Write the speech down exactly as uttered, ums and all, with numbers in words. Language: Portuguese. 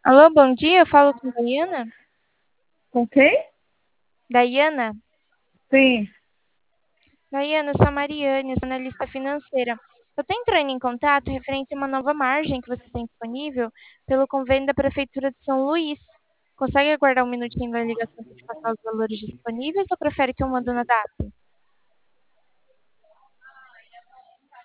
Alô, bom dia, eu falo com Daiana. Com quem? Daiana? Sim. Daiana, eu sou a Mariane, eu sou analista financeira. Eu estou entrando em contato referente a uma nova margem que você tem disponível pelo convênio da Prefeitura de São Luís. Consegue aguardar um minutinho da ligação para te passar os valores disponíveis ou prefere que eu mande na data?